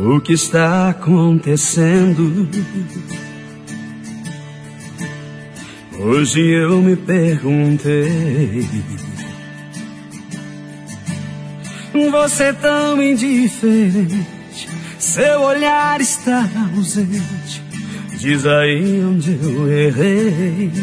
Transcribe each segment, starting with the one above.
o que está acontecendo. Hoje eu me perguntei, você tão indiferente, seu olhar está ausente, diz aí onde eu errei.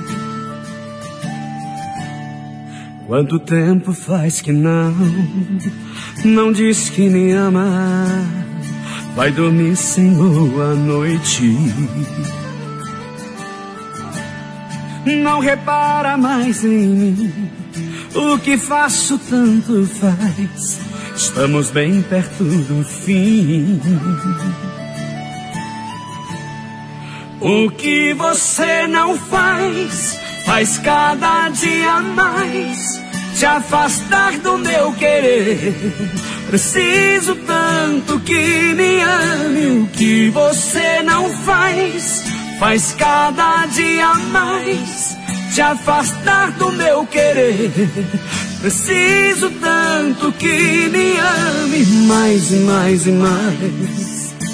Quanto tempo faz que não diz que me ama, vai dormir sem boa noite. Não repara mais em mim, o que faço tanto faz, estamos bem perto do fim. O que você não faz, faz cada dia mais, te afastar do meu querer. Preciso tanto que me ame. O que você não faz, faz cada dia mais, te afastar do meu querer. Preciso tanto que me ame mais e mais e mais.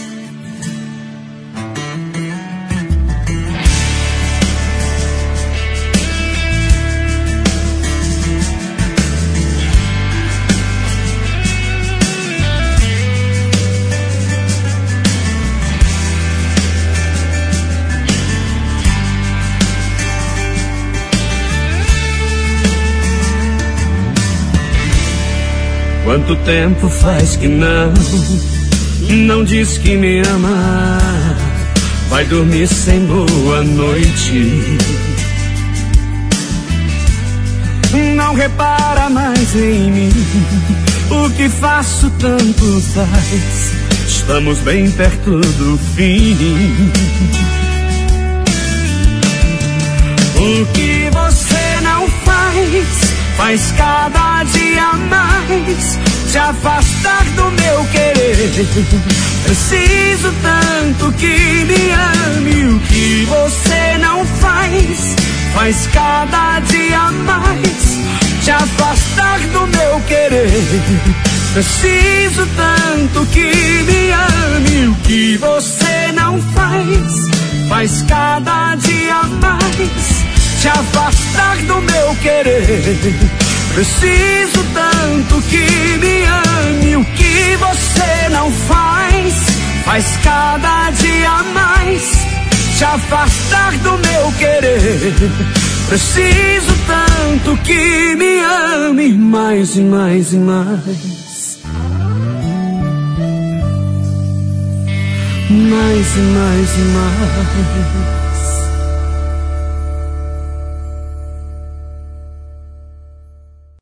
Quanto tempo faz que não diz que me ama, vai dormir sem boa noite. Não repara mais em mim, o que faço tanto faz, estamos bem perto do fim. O que você não faz, faz cada dia mais, te afastar do meu querer. Preciso tanto que me ame. O que você não faz, faz cada dia mais, te afastar do meu querer. Preciso tanto que me ame. O que você não faz, faz cada dia mais, te afastar do meu querer. Preciso tanto que me ame. O que você não faz, faz cada dia mais, te afastar do meu querer. Preciso tanto que me ame mais e mais e mais. Mais e mais e mais.